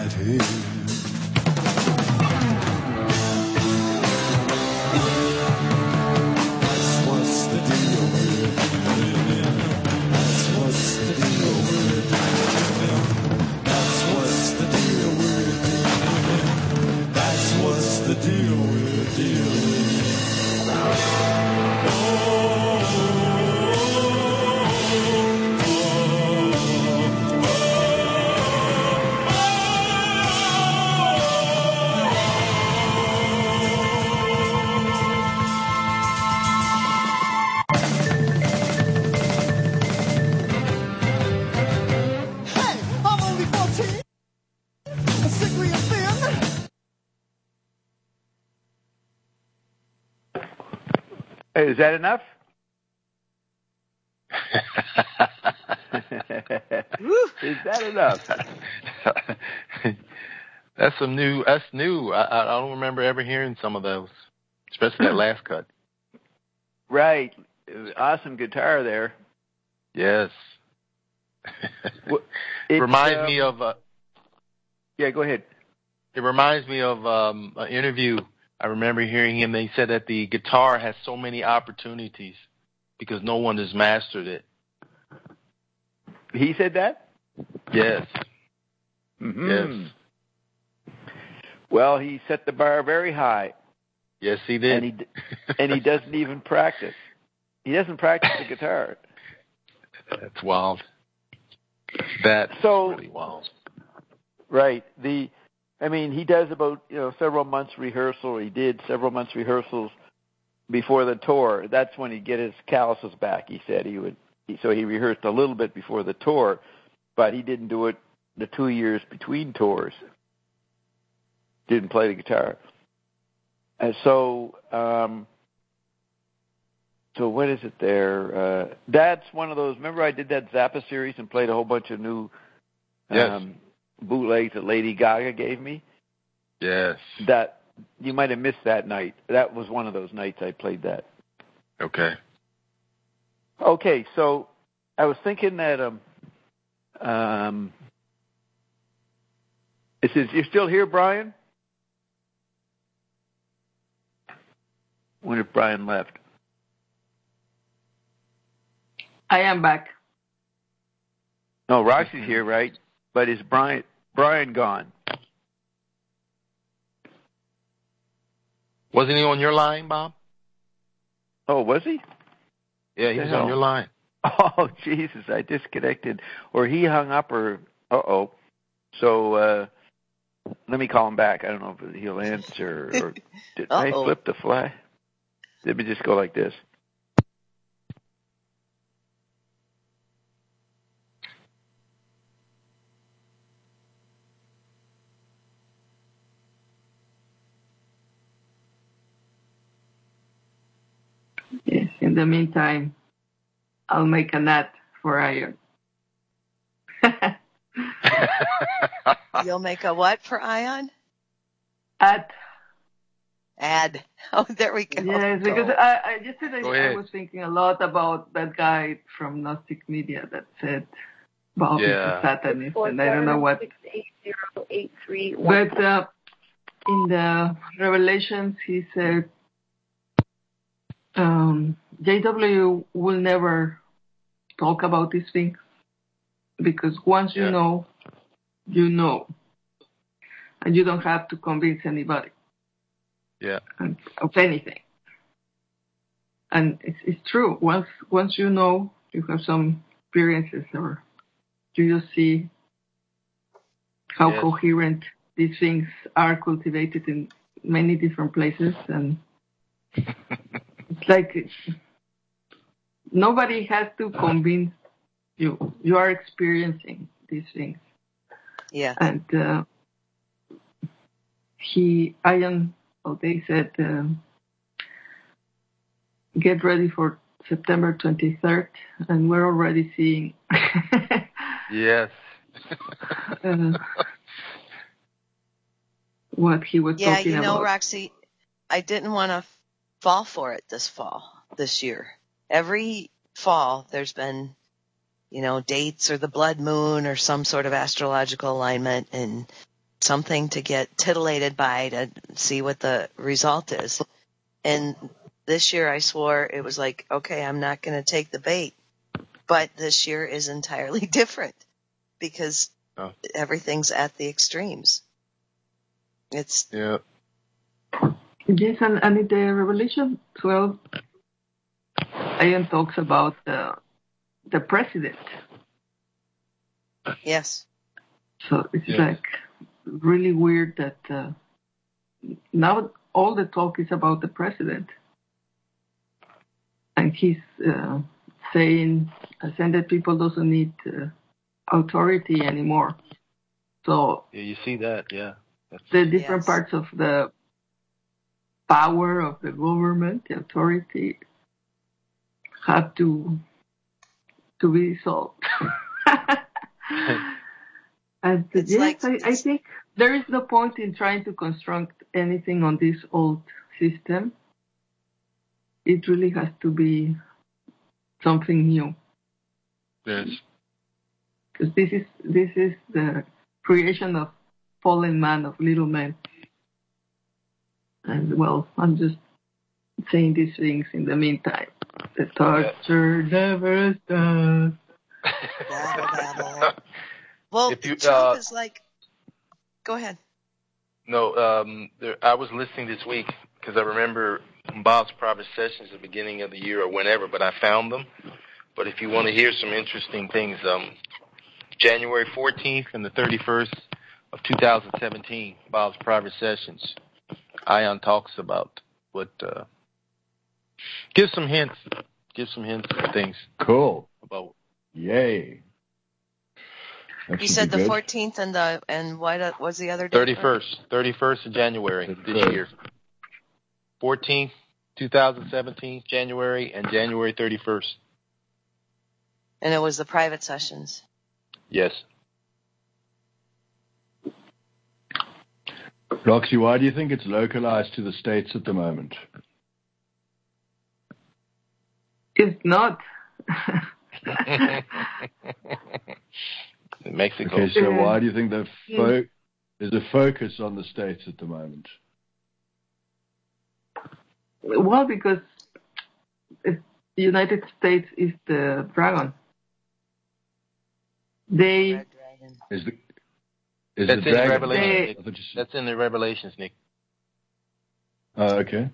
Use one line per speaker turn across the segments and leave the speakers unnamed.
right here. That's what's the deal with living. That's what's the deal with living. That's what's the deal with living. That's what's the deal with dealing.
Hey, is that enough? Is that enough?
That's new. That's new. I don't remember ever hearing some of those, especially that last cut.
Right. Awesome guitar there.
Yes.
It
reminds me of.
Yeah, go ahead.
It reminds me of an interview. I remember hearing him. They said that the guitar has so many opportunities because no one has mastered it.
He said that?
Yes.
Mm-hmm.
Yes.
Well, he set the bar very high.
Yes, he did.
And he doesn't even practice. He doesn't practice the guitar.
That's wild. That's really wild.
Right. He does about several months rehearsal. He did several months rehearsals before the tour. That's when he'd get his calluses back. He said so he rehearsed a little bit before the tour, but he didn't do it the 2 years between tours. Didn't play the guitar. And so what is it there? That's one of those. Remember, I did that Zappa series and played a whole bunch of new bootlegs that Lady Gaga gave me.
Yes.
That you might have missed that night. That was one of those nights I played that.
Okay.
Okay, so I was thinking that it says you're still here, Brian? Wonder if Brian left.
I am back.
No, Roxy's here, right? But is Brian gone?
Wasn't he on your line, Bob?
Oh, was he?
Yeah, he was on your line.
Oh, Jesus, I disconnected. Or he hung up or... Uh-oh. So let me call him back. I don't know if he'll answer. Or did I flip the fly? Let me just go like this.
Yes, in the meantime, I'll make an ad for Ion.
You'll make a what for Ion?
Ad.
Oh, there we go.
Yes, because yesterday I was thinking a lot about that guy from Gnostic Media that said Bob is a Satanist, and I don't know what. But in the Revelations, he said JW will never talk about these things because once you know, and you don't have to convince anybody.
Yeah.
Of anything. And it's true. Once you know, you have some experiences, or you just see how coherent these things are cultivated in many different places, and it's like nobody has to convince you. You are experiencing these things.
Yeah.
And they said, get ready for September 23rd, and we're already seeing.
Yes.
What he was talking about.
Yeah, Roxy, I didn't want to fall for it this year. Every fall, there's been, dates or the blood moon or some sort of astrological alignment, and something to get titillated by to see what the result is. And this year I swore it was like, okay, I'm not going to take the bait. But this year is entirely different because everything's at the extremes. It's
Yeah.
Yes, and in the Revelation 12, Ian talks about the president.
yes.
So it's
Yes.
like really weird that now all the talk is about the president. And he's saying ascended people doesn't need authority anymore. So
Yeah, you see that, yeah.
the different
Yes.
parts of the power of the government, the authority, have to be solved. And
It's
yes,
like-
I think there is no point in trying to construct anything on this old system. It really has to be something new,
Yes.
because this is the creation of fallen man, of little man. And well, I'm just saying these things in the meantime. The torture never stops.
Babble. Well,
If you,
Trump is like, go ahead.
No, I was listening this week because I remember Bob's private sessions at the beginning of the year or whenever, but I found them. But if you want to hear some interesting things, January 14th and the 31st of 2017, Bob's private sessions, Ion talks about what, give some hints of things
Cool.
about.
Yay. That
You
should
said
be
the
good.
14th and what was the other day?
31st of January this year. 14th, 2017, January, and January 31st.
And it was the private sessions.
Yes.
Roxy, why do you think it's localized to the States at the moment?
It's not.
In Mexico.
Okay, so why do you think there's a focus on the States at the moment?
Well, because the United States is the dragon. They
Red Dragon.
Is
That's
the
in the
dragon?
Revelation, Nick.
I thought you said-
That's in the Revelations, Nick.
Okay.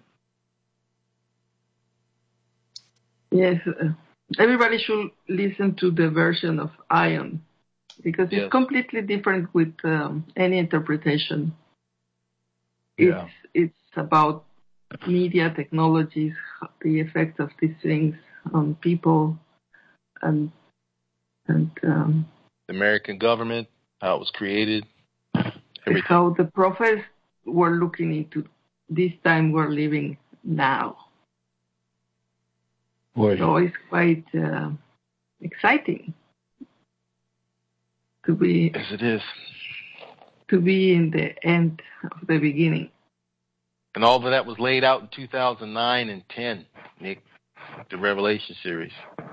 Yes, everybody should listen to the version of Ion, because
Yes.
it's completely different with any interpretation.
Yeah.
It's about media technologies, the effect of these things on people, and
The American government, how it was created, everything.
how the prophets were looking into this time we're living now.
Boy,
So it's quite exciting to be
Yes, it is.
in the end of the beginning.
And all of that was laid out in 2009 and 10, Nick, the Revelation series.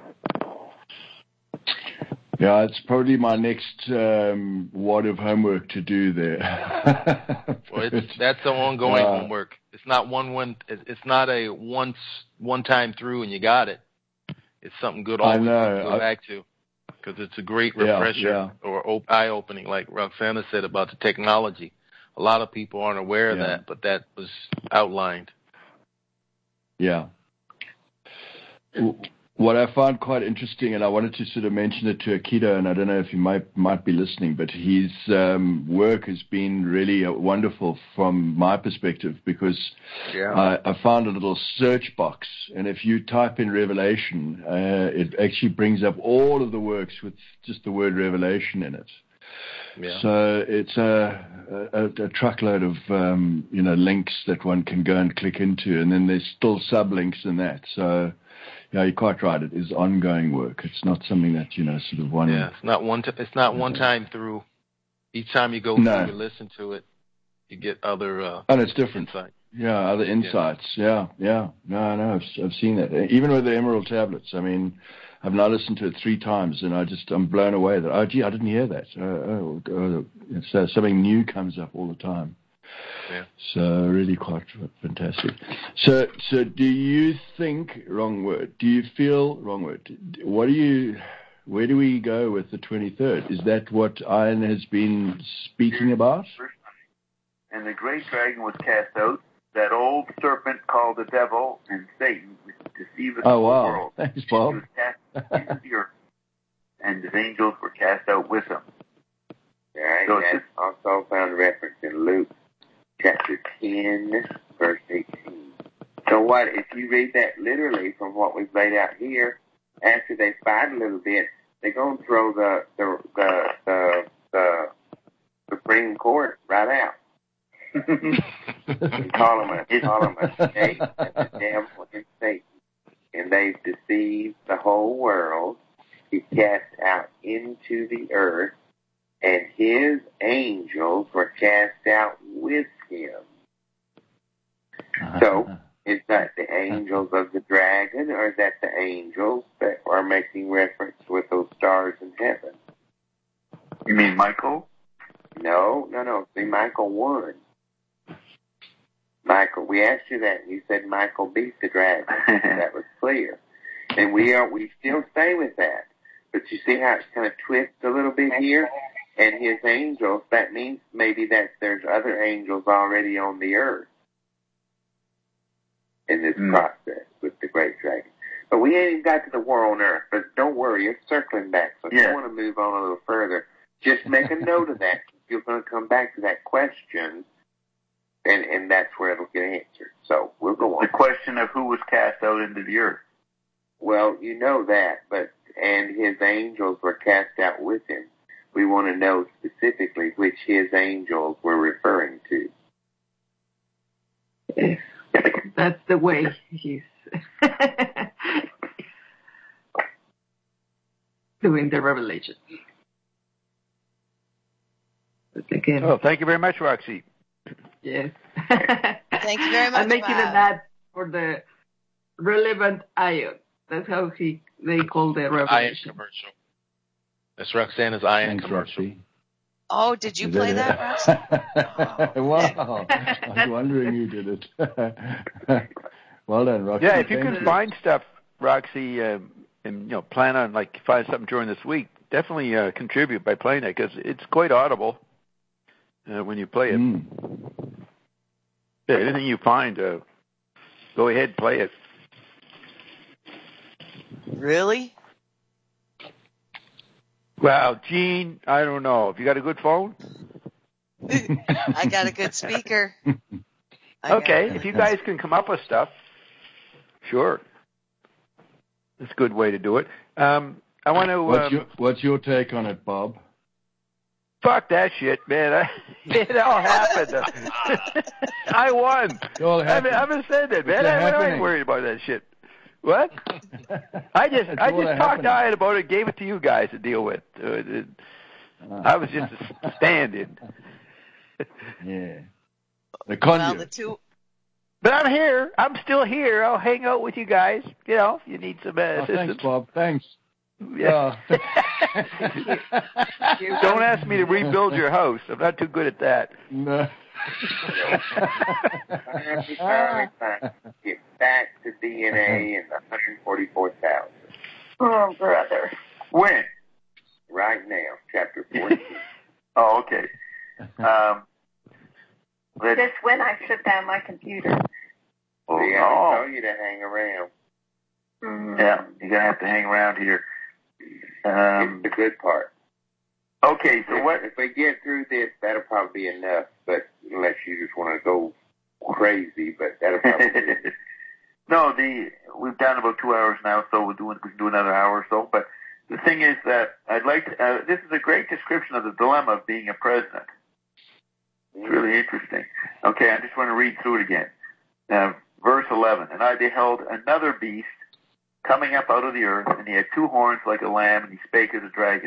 yeah, it's probably my next wad of homework to do there.
Well, that's the ongoing homework. It's not it's not a one time through and you got it. It's something good always to go back to, because it's a great refresher or eye opening, like Roxana said about the technology. A lot of people aren't aware of that, but that was outlined.
Yeah. What I found quite interesting, and I wanted to sort of mention it to Akito, and I don't know if you might be listening, but his work has been really wonderful from my perspective, because I found a little search box, and if you type in Revelation, it actually brings up all of the works with just the word Revelation in it.
Yeah.
So it's a truckload of links that one can go and click into, and then there's still sublinks in that. So yeah, you're quite right. It is ongoing work. It's not something that sort of one.
Yeah, it's not one time through. Each time you go through and listen to it, you get other.
And it's different.
Insight.
Yeah, other insights. Yeah. No, I've seen that. Even with the Emerald tablets. I mean,
I've now listened to it 3 times, and I'm blown away that, I didn't hear that. So something new comes up all the time.
Yeah.
So really quite fantastic. So do you think, do you feel, where do we go with the 23rd? Is that what Ian has been speaking about?
And the great dragon was cast out, that old serpent called the devil and Satan, which deceiveth the whole world.
Thanks, Bob.
He was cast into the earth, and his angels were cast out with him.
Right,
So
that's also found reference in Luke chapter 10, verse 18. So what, if you read that literally from what we've laid out here, after they fight a little bit, they're going to throw the Supreme Court right out. and call them a snake and the devil and Satan. And they've deceived the whole world. He's cast out into the earth, and his angels were cast out with him. So, is that the angels of the dragon, or is that the angels that are making reference with those stars in heaven?
You mean Michael?
No. See, Michael won. Michael, we asked you that, and you said Michael beat the dragon. That was clear. And we still stay with that. But you see how it's kind of twists a little bit here? And his angels, that means maybe that there's other angels already on the earth in this process with the great dragon. But we ain't even got to the war on earth. But don't worry, it's circling back. So if you want to move on a little further, just make a note of that. You're going to come back to that question, and that's where it'll get answered. So we'll go on.
The question of who was cast out into the earth.
Well, you know that, and his angels were cast out with him. We want to know specifically which his angels were referring to.
That's the way he's doing the revelation. But again,
thank you very much, Roxy.
Yes.
Thank you very much.
I'm making an ad for the relevant ion. That's how they call the revelation.
Ion commercial. That's Roxana's Ion commercial.
Roxy.
Oh, did you play that, Roxy?
Wow. I was wondering who did it. Well done, Roxy.
Yeah, if you can find stuff, Roxy, and plan on find something during this week, definitely contribute by playing it, because it's quite audible when you play it. Yeah, anything you find, go ahead, play it.
Really?
Well, Gene, I don't know. Have you got a good phone?
I got a good speaker.
Okay, if you guys can come up with stuff, sure. That's a good way to do it. I want to...
What's your take on it, Bob?
Fuck that shit, man. It all happened. I won. I haven't said that, man. I ain't worried about that shit. What? I just talked to Ian about it, gave it to you guys to deal with. I was just a stand-in.
Yeah.
But I'm here. I'm still here. I'll hang out with you guys. If you need some assistance.
Thanks, Bob. Thanks.
Yeah. Don't ask me to rebuild your house. I'm not too good at that.
No.
Get back to DNA and 144,000.
Oh, brother.
When?
Right now, chapter 14.
Oh, okay.
Just when I shut down my computer.
Oh, I told you to hang around.
Mm-hmm.
Yeah, you're going to have to hang around here.
It's the good part.
Okay, so
if we get through this, that'll probably be enough, but unless you just want to go crazy, but that'll probably be enough.
No, we've done about 2 hours now, so we can do another hour or so, but the thing is that I'd like to, this is a great description of the dilemma of being a president. It's really interesting. Okay, I just want to read through it again. Verse 11, and I beheld another beast coming up out of the earth, and he had 2 horns like a lamb, and he spake as a dragon.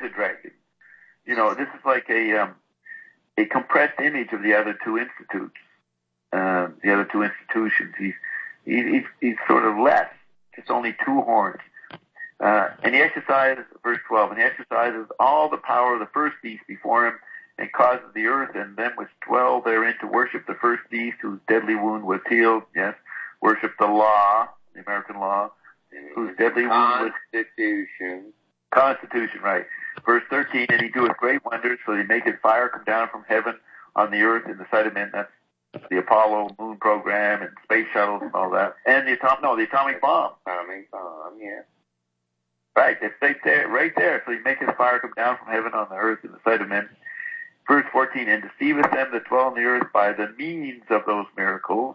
This is like a compressed image of the other 2 institutes, the other 2 institutions. He's sort of less, just only 2 horns. And he exercises, verse 12, and he exercises all the power of the first beast before him, and causes the earth and them which dwell therein to worship the first beast whose deadly wound was healed. Yes, worship the law, the American law, whose deadly wound was Constitution, right. Verse 13, and he doeth great wonders, so he maketh fire come down from heaven on the earth in the sight of men. That's the Apollo moon program and space shuttles and all that. And the atomic bomb.
Atomic bomb, yeah.
Right, it's right there. So he maketh fire come down from heaven on the earth in the sight of men. Verse 14, and deceiveth them that dwell on the earth by the means of those miracles,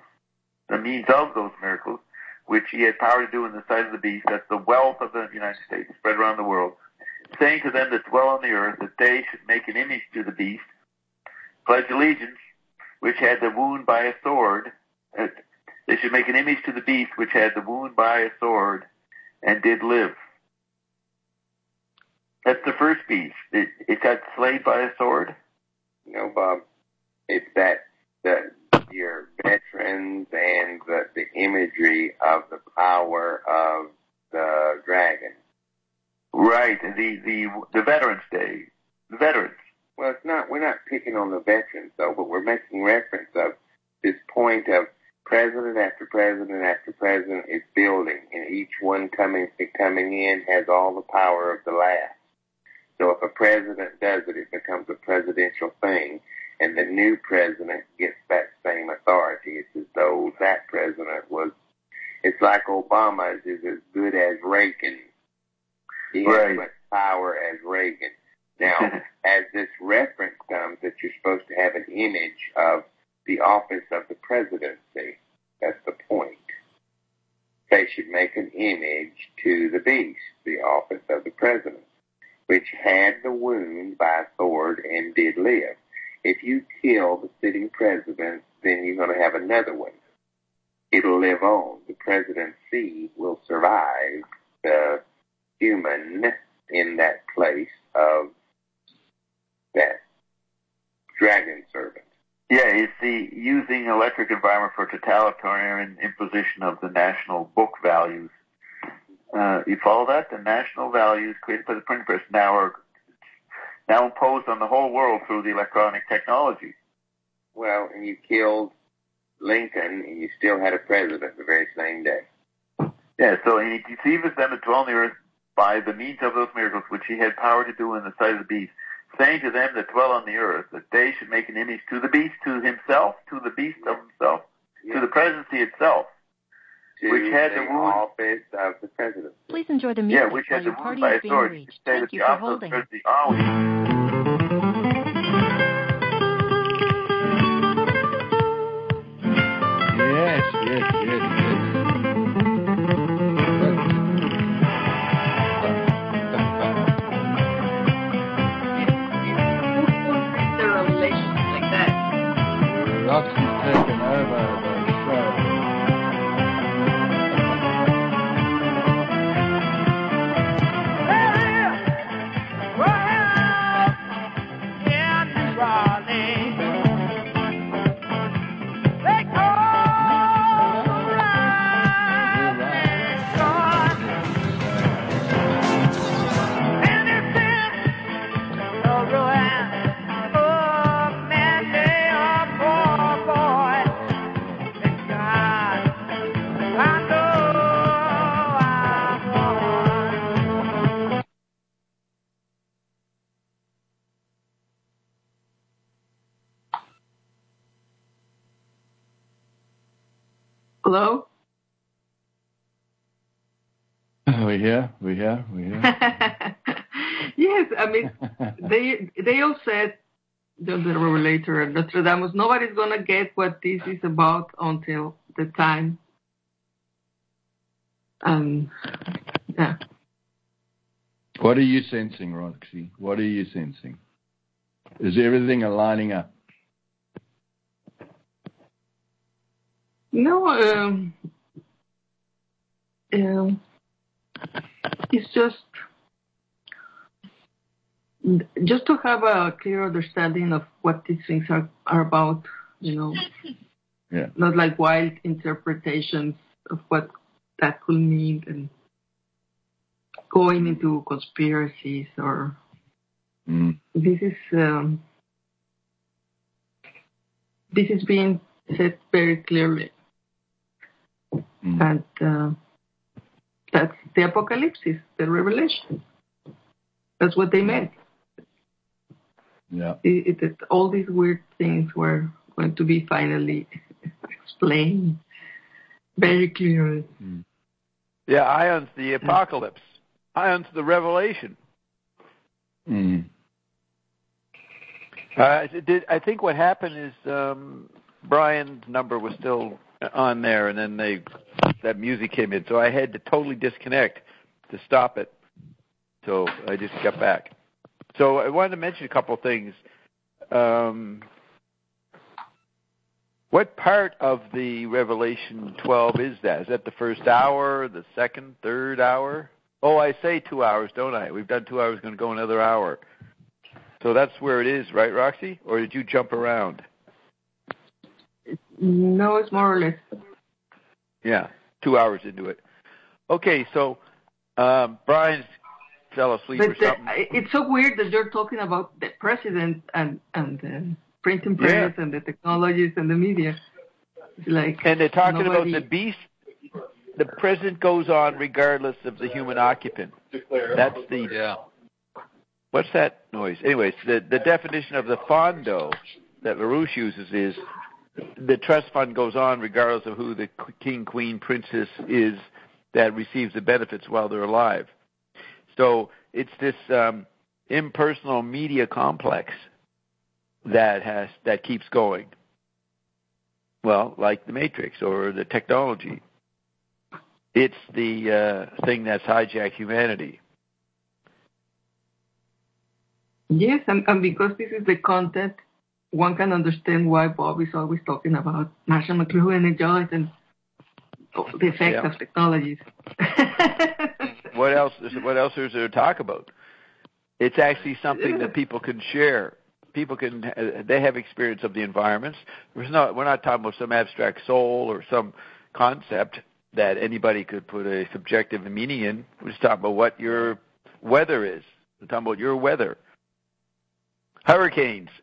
which he had power to do in the sight of the beast. That's the wealth of the United States spread around the world. Saying to them that dwell on the earth that they should make an image to the beast, pledge allegiance, which had the wound by a sword. They should make an image to the beast which had the wound by a sword and did live. That's the first beast. It got slayed by a sword.
No, Bob. It's that your veterans and the imagery of the power of the dragon.
Right, the Veterans Day. The veterans.
Well, it's not. We're not picking on the veterans, though, but we're making reference of this point of president after president after president is building, and each one coming in has all the power of the last. So if a president does it, it becomes a presidential thing, and the new president gets that same authority. It's as though that president was. It's like Obama is as good as Reagan. He has as much power as Reagan. Now, as this reference comes that you're supposed to have an image of the office of the presidency, that's the point. They should make an image to the beast, the office of the president, which had the wound by a sword and did live. If you kill the sitting president, then you're going to have another one. It'll live on. The presidency will survive the human in that place of that dragon servant.
Yeah, it's the using electric environment for totalitarian imposition of the national book values. You follow that? The national values created by the printing press now are imposed on the whole world through the electronic technology.
Well, and you killed Lincoln, and you still had a president the very same day.
Yeah, so he deceiveth them that dwell on the earth by the means of those miracles which he had power to do in the sight of the beast, saying to them that dwell on the earth that they should make an image to the beast, to himself, to the beast of himself, to the presidency itself, which had the wound
office of the presidency.
Please enjoy the music
which
while
had
your
the
party
wound by
is
a
being
sword.
reached.
Say
Thank
that
you
the
for
office of
holding.
the presidency always.
Yes.
There are relations like that.
Roxy's taken over the show.
Hello?
We here.
Yes, I mean, they all said, the relator at Notre Dame, nobody's going to get what this is about until the time. Yeah.
What are you sensing, Roxy? What are you sensing? Is everything aligning up?
No, it's just to have a clear understanding of what these things are about,
Yeah.
Not like wild interpretations of what that could mean and going into conspiracies or this is being said very clearly, and that's the apocalypse, the revelation. That's what they meant.
Yeah.
All these weird things were going to be finally explained very clearly.
Yeah, Ion's the apocalypse. Ion's the revelation. I think what happened is Brian's number was still on there, and then that music came in, so I had to totally disconnect to stop it. So I just got back. So I wanted to mention a couple of things. What part of the Revelation 12 is that? Is that the first hour, the second, third hour? Oh, I say 2 hours, don't I? We've done 2 hours, going to go another hour. So that's where it is, right, Roxy? Or did you jump around?
No, it's more or less.
Yeah, 2 hours into it. Okay, so Brian fell asleep or something.
It's so weird that you're talking about the president and the printing press and the technologies and the media. It's like,
and they're talking about the beast. The president goes on regardless of the human occupant. That's the...
Yeah.
What's that noise? Anyways, the definition of the fondo that LaRouche uses is the trust fund goes on regardless of who the king, queen, princess is that receives the benefits while they're alive. So it's this impersonal media complex that keeps going. Well, like the Matrix or the technology. It's the thing that's hijacked humanity.
Yes, and because this is the content, one can understand why Bob is always talking about Marshall McLuhan and Joyce and the effects of technologies.
What else is there to talk about? It's actually something that people can share. People they have experience of the environments. We're not talking about some abstract soul or some concept that anybody could put a subjective meaning in. We're just talking about what your weather is. We're talking about your weather. Hurricanes.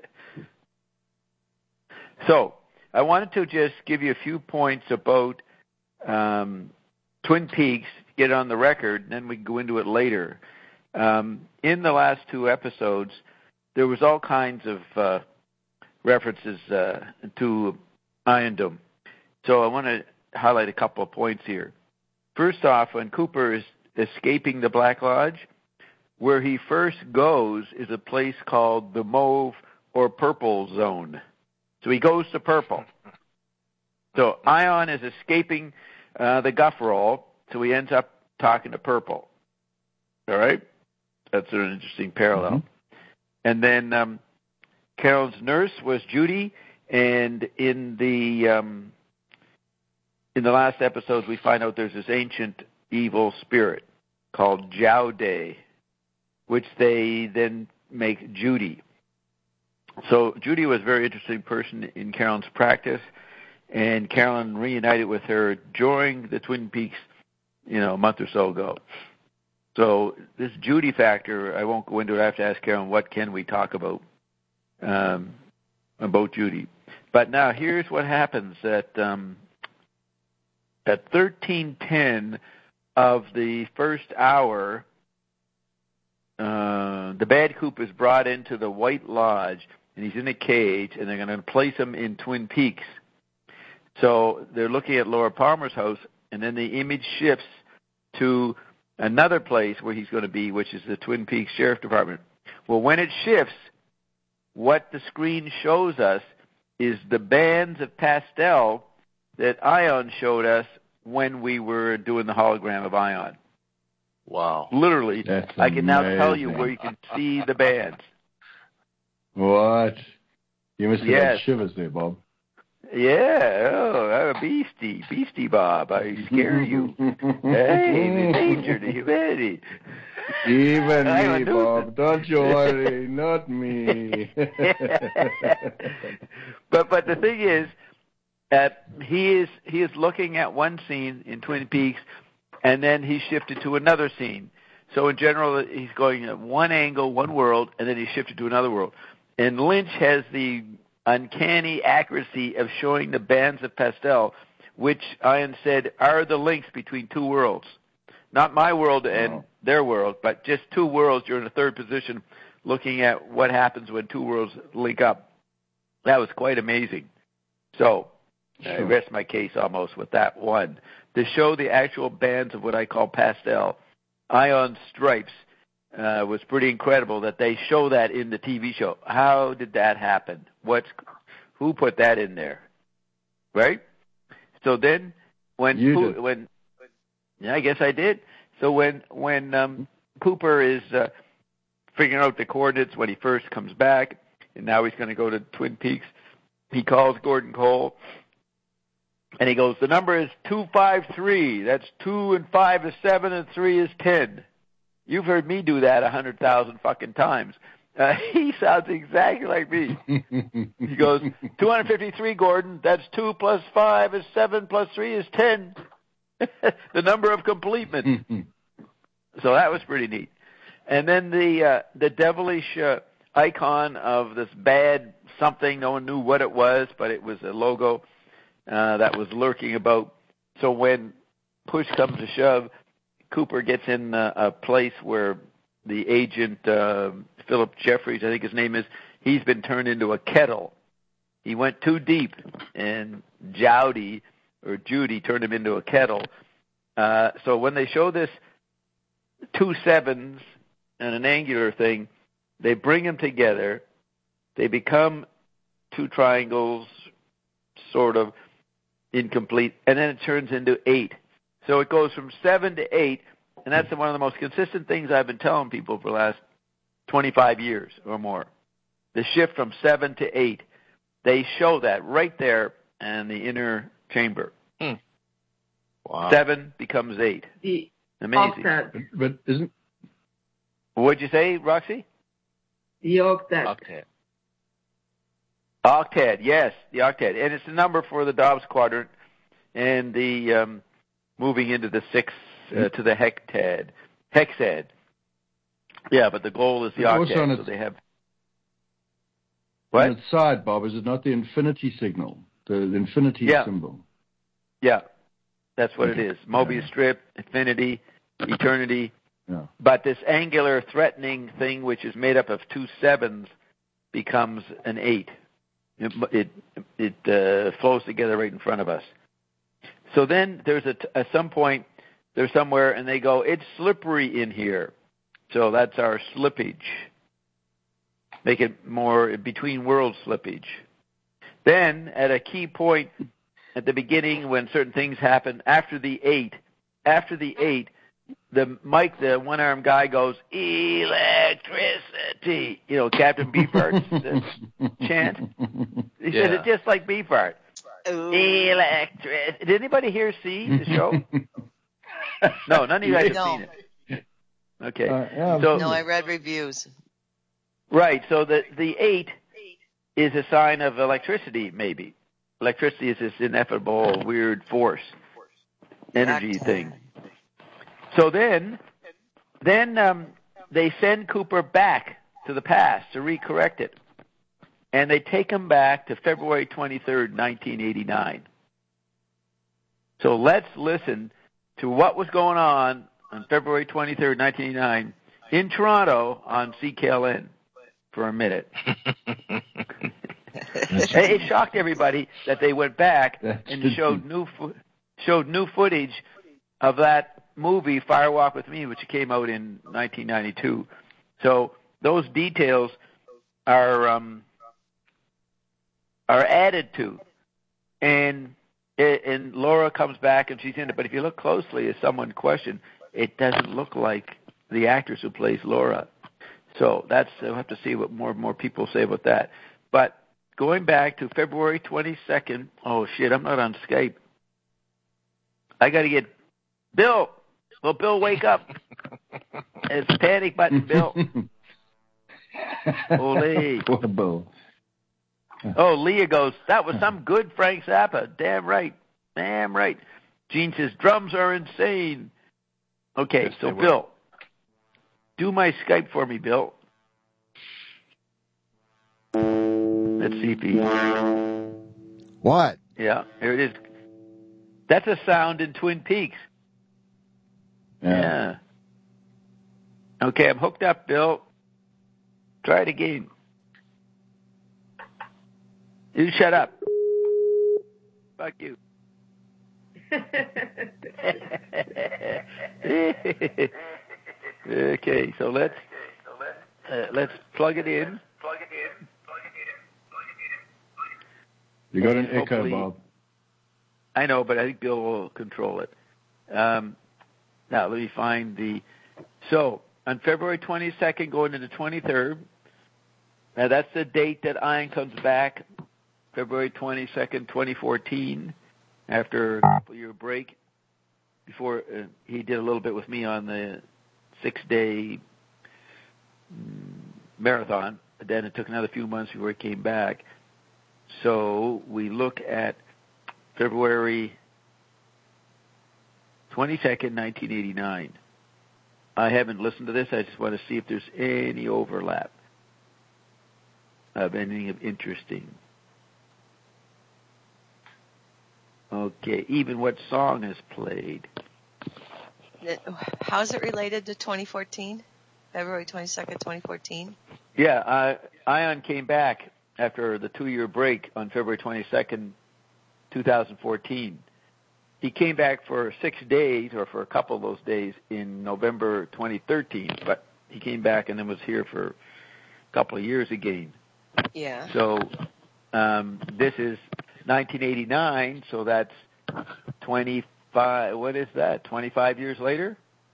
So I wanted to just give you a few points about Twin Peaks, get it on the record, and then we can go into it later. In the last 2 episodes, there was all kinds of references to Iondom. So I want to highlight a couple of points here. First off, when Cooper is escaping the Black Lodge, where he first goes is a place called the Mauve or Purple Zone. So he goes to purple. So Ion is escaping the Gufferall, so he ends up talking to purple. All right? That's an interesting parallel. Mm-hmm. And then Carol's nurse was Judy, and in the last episodes we find out there's this ancient evil spirit called Jaude, which they then make Judy. So Judy was a very interesting person in Carolyn's practice, and Carolyn reunited with her during the Twin Peaks, a month or so ago. So this Judy factor, I won't go into it. I have to ask Carolyn, what can we talk about Judy? But now here's what happens at 13:10 of the first hour. The bad Coop is brought into the White Lodge, and he's in a cage, and they're going to place him in Twin Peaks. So they're looking at Laura Palmer's house, and then the image shifts to another place where he's going to be, which is the Twin Peaks Sheriff Department. Well, when it shifts, what the screen shows us is the bands of pastel that Ion showed us when we were doing the hologram of Ion.
Wow.
Literally,
that's
I can now
amazing.
tell you where you can see the bands.
What? You must have had shivers there, Bob.
Yeah, I'm a beastie Bob. I scare you. Hey, the danger to humanity.
Even me, Bob. Don't you worry, not me.
But the thing is, he is looking at one scene in Twin Peaks, and then he shifted to another scene. So in general, he's going at one angle, one world, and then he's shifted to another world. And Lynch has the uncanny accuracy of showing the bands of pastel, which Ian said are the links between two worlds. Not my world and their world, but just two worlds. You're in a third position looking at what happens when two worlds link up. That was quite amazing. So I rest my case almost with that one. To show the actual bands of what I call pastel, ion stripes, was pretty incredible that they show that in the TV show. How did that happen? Who put that in there? Right? So then yeah, I guess I did. So when Cooper is figuring out the coordinates when he first comes back, and now he's going to go to Twin Peaks, he calls Gordon Cole, and he goes, the number is 253. That's 2 and 5 is 7 and 3 is 10. You've heard me do that 100,000 fucking times. He sounds exactly like me. He goes, 253, Gordon. That's 2 plus 5 is 7 plus 3 is 10. The number of completement. So that was pretty neat. And then the devilish icon of this bad something, no one knew what it was, but it was a logo that was lurking about. So when push comes to shove, Cooper gets in a place where the agent, Philip Jeffries, I think his name is, he's been turned into a kettle. He went too deep, and Judy turned him into a kettle. So when they show this 2 sevens and an angular thing, they bring them together. They become 2 triangles, sort of incomplete, and then it turns into 8. So it goes from 7 to 8, and that's one of the most consistent things I've been telling people for the last 25 years or more. The shift from 7 to 8. They show that right there in the inner chamber. Wow. 7 becomes 8. Amazing.
Octet.
But isn't...
What'd you say, Roxy?
The octet.
Octet, yes, the octet. And it's the number for the Dobbs quadrant and the moving into the 6 to the hexad. Yeah, but the goal is the octet. So they have... What?
On its side, Bob, is it not the infinity signal, the infinity symbol?
Yeah, that's what it is. Mobius strip, infinity, eternity.
Yeah.
But this angular threatening thing, which is made up of 2 sevens, becomes an 8. It flows together right in front of us. So then there's at some point, there's somewhere, and they go, it's slippery in here. So that's our slippage. Make it more between world slippage. Then, at a key point at the beginning when certain things happen, after the 8, the one-armed guy goes, electricity. You know, Captain Beefheart's chant. He said it just like Beefheart. Electricity. Did anybody here see the show? No, none of you guys have seen it. Okay.
No, I read reviews.
Right, so the 8 is a sign of electricity, maybe. Electricity is this ineffable, weird force, energy thing. So then they send Cooper back to the past to recorrect it. And they take him back to February 23rd, 1989. So let's listen to what was going on February 23rd, 1989, in Toronto on CKLN for a minute. It shocked everybody that they went back and showed new footage of that movie, Fire Walk with Me, which came out in 1992. So those details are added to, and Laura comes back and she's in it. But if you look closely, as someone questioned, it doesn't look like the actress who plays Laura. So we'll have to see what more people say about that. But going back to February 22nd, oh shit, I'm not on Skype. I got to get Bill. Will Bill wake up? It's a panic button, Bill. Ole.
Poor Bill.
Oh, Leah goes, that was some good Frank Zappa. Damn right. Gene says, drums are insane. Okay, yes, so Bill, Do my Skype for me, Bill. Let's see if he...
What?
Yeah, here it is. That's a sound in Twin Peaks. Yeah. Okay, I'm hooked up, Bill. Try it again. You shut up. Fuck you. Okay, so let's plug it in.
You got an echo, Bob.
I know, but I think Bill will control it. Now, let me find the... So, on February 22nd, going into the 23rd, now that's the date that Ian comes back, February 22nd, 2014, after a couple-year break. Before he did a little bit with me on the 6-day marathon, but then it took another few months before he came back. So we look at February 22nd, 1989. I haven't listened to this. I just want to see if there's any overlap of anything of interesting. Okay, even what song is played.
How is it related to 2014? February 22nd, 2014?
Yeah, Ian came back after the 2-year break on February 22nd, 2014. He came back for 6 days, or for a couple of those days, in November 2013, but he came back and then was here for a couple of years again.
Yeah.
So this is 1989, so that's 25, what is that, 25 years later?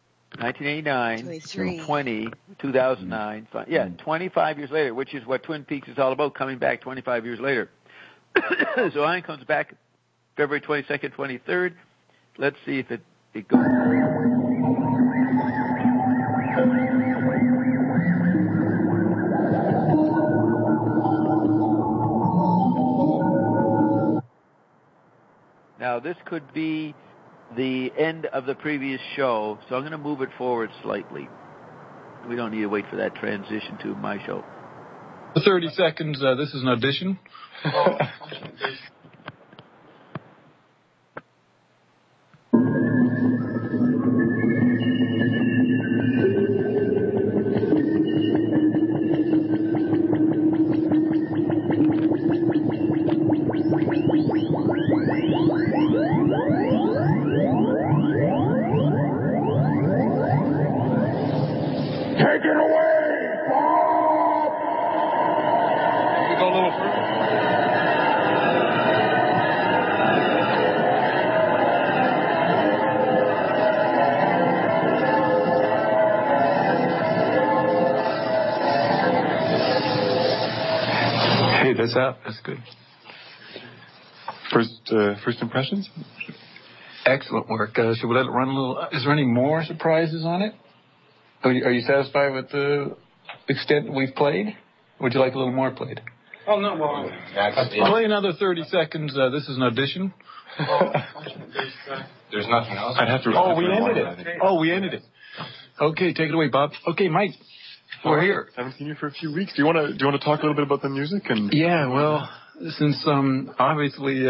1989, 2009, yeah, 25 years later, which is what Twin Peaks is all about, coming back 25 years later. So Ian comes back February 22nd, 23rd. Let's see if it goes. Now, this could be the end of the previous show, so I'm going to move it forward slightly. We don't need to wait for that transition to my show.
30 seconds, this is an audition. That's good.
First impressions?
Excellent work. Should we let it run a little? Is there any more surprises on it? Are you satisfied with the extent we've played? Or would you like a little more played?
Oh, no, well...
Play another 30 seconds. This is an audition.
There's nothing else?
I'd have to... we ended it. Okay, take it away, Bob. Okay, Mike. We're here.
I haven't seen you for a few weeks. Do you want to talk a little bit about the music?
Yeah, well, since obviously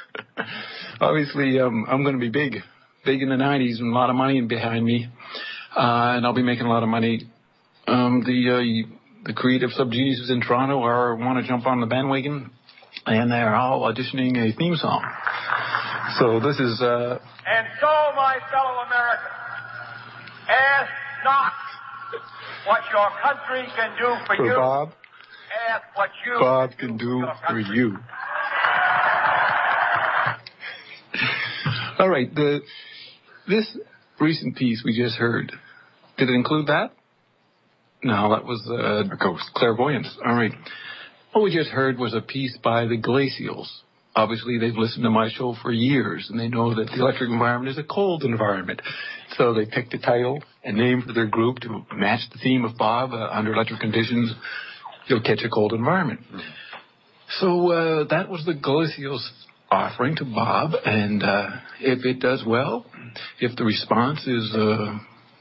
I'm going to be big in the 90s and a lot of money behind me, and I'll be making a lot of money. The creative subgeniuses in Toronto want to jump on the bandwagon, and they're all auditioning a theme song. So this is.
And so, my fellow Americans, ask not what your country can do for you.
Bob.
Ask what you
Bob can do for you.
All right. This recent piece we just heard, did it include that? No, that was a ghost. Clairvoyance. All right. What we just heard was a piece by the Glacials. Obviously, they've listened to my show for years, and they know that the electric environment is a cold environment. So they picked a title and name for their group to match the theme of Bob. Under electric conditions, you'll catch a cold environment. So that was the Glacials offering to Bob, and if it does well, if the response is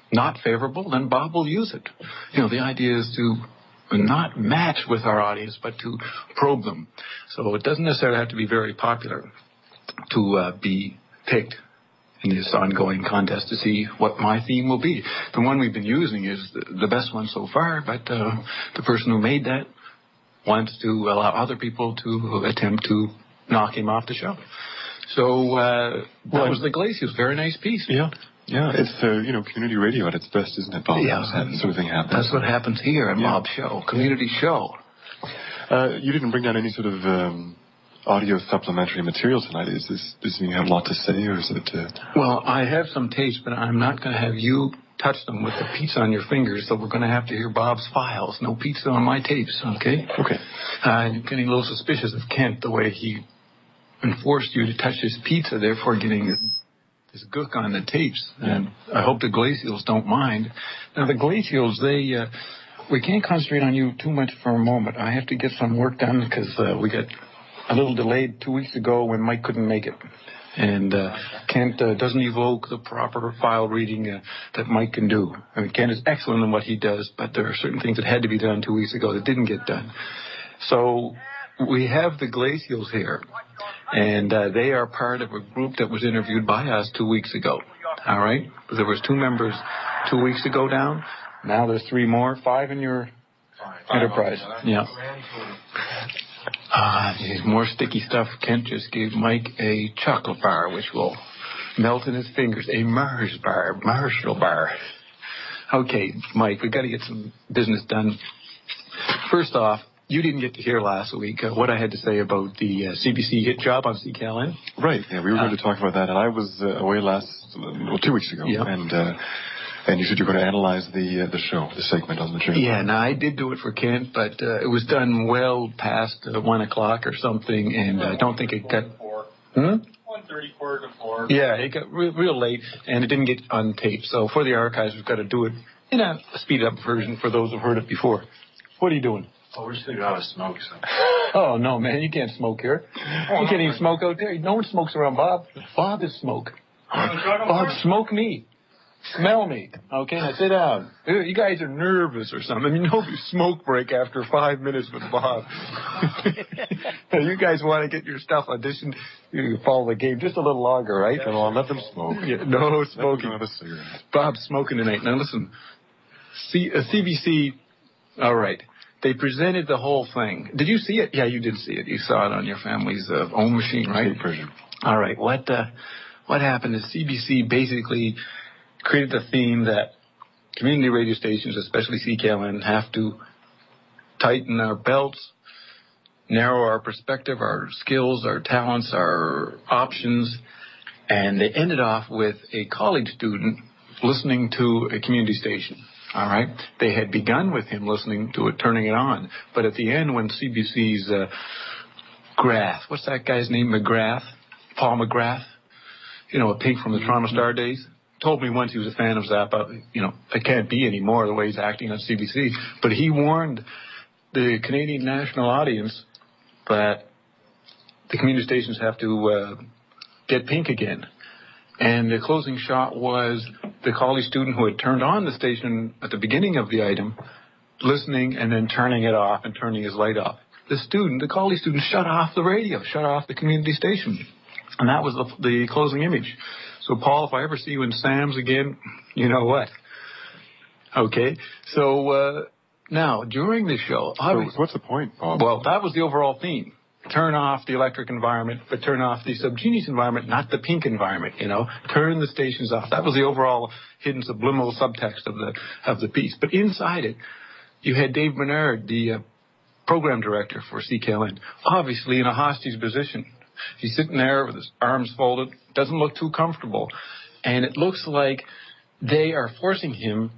not favorable, then Bob will use it. The idea is to not match with our audience, but to probe them. So it doesn't necessarily have to be very popular to be picked in this ongoing contest to see what my theme will be. The one we've been using is the best one so far, but the person who made that wants to allow other people to attempt to knock him off the show. So that was the Glacials. Very nice piece.
Yeah. Yeah, it's community radio at its best, isn't it, Bob?
Yeah,
that sort of thing happens.
That's what happens here at Bob's show, community show.
You didn't bring down any sort of audio supplementary material tonight. Does you have a lot to say, or is it?
Well, I have some tapes, but I'm not going to have you touch them with the pizza on your fingers. So we're going to have to hear Bob's files. No pizza on my tapes. Okay.
Okay.
I'm getting a little suspicious of Kent the way he enforced you to touch his pizza, therefore getting this gook on the tapes, and I hope the Glacials don't mind. Now, the Glacials, we can't concentrate on you too much for a moment. I have to get some work done because we got a little delayed 2 weeks ago when Mike couldn't make it. And Kent doesn't evoke the proper file reading that Mike can do. I mean, Kent is excellent in what he does, but there are certain things that had to be done 2 weeks ago that didn't get done. So we have the Glacials here. And they are part of a group that was interviewed by us 2 weeks ago. All right? There was 2 members 2 weeks ago down. Now there's 3 more. 5 in your enterprise. Yeah. There's more sticky stuff. Kent just gave Mike a chocolate bar, which will melt in his fingers. A Mars bar. Marshall bar. Okay, Mike, we've got to get some business done. First off, you didn't get to hear last week what I had to say about the CBC hit job on CKLN.
Right. Yeah, we were going to talk about that, and I was away 2 weeks ago, and you said you were going to analyze the show, the segment on the show.
Yeah, now I did do it for Kent, but it was done well past 1 o'clock or something, and I don't think it got. 1:30, 1:45. Yeah, it got real late, and it didn't get on tape. So for the archives, we've got to do it in a speed-up version for those who've heard it before. What are you doing?
Oh, we're just thinking out of smoke. So.
Oh, no, man, you can't smoke here. You can't even smoke out there. No one smokes around Bob. Bob is smoke. Bob, smoke me. Smell me. Okay, now sit down. You guys are nervous or something. You know, smoke break after 5 minutes with Bob. You guys want to get your stuff auditioned, you follow the game just a little longer, right?
Come on, let them smoke.
Yeah, no smoking.
Let them have a cigarette.
Bob's smoking tonight. Now listen, CBC, all right. They presented the whole thing. Did you see it? Yeah, you did see it. You saw it on your family's own machine, right? All right. What happened is CBC basically created the theme that community radio stations, especially CKLN, have to tighten our belts, narrow our perspective, our skills, our talents, our options. And they ended off with a college student listening to a community station. All right. They had begun with him listening to it, turning it on. But at the end, when CBC's Grath, what's that guy's name? McGrath? Paul McGrath? A pink from the Toronto Star days? Told me once he was a fan of Zappa. I can't be anymore the way he's acting on CBC. But he warned the Canadian national audience that the community stations have to get pink again. And the closing shot was the college student who had turned on the station at the beginning of the item, listening and then turning it off and turning his light off. The college student shut off the radio, shut off the community station. And that was the closing image. So, Paul, if I ever see you in Sam's again, you know what? Okay. So, now, during the show...
So what's the point, Bob?
Well, that was the overall theme. Turn off the electric environment, but turn off the subgenius environment, not the pink environment, Turn the stations off. That was the overall hidden subliminal subtext of the piece. But inside it, you had Dave Bernard, the program director for CKLN, obviously in a hostage position. He's sitting there with his arms folded, doesn't look too comfortable, and it looks like they are forcing him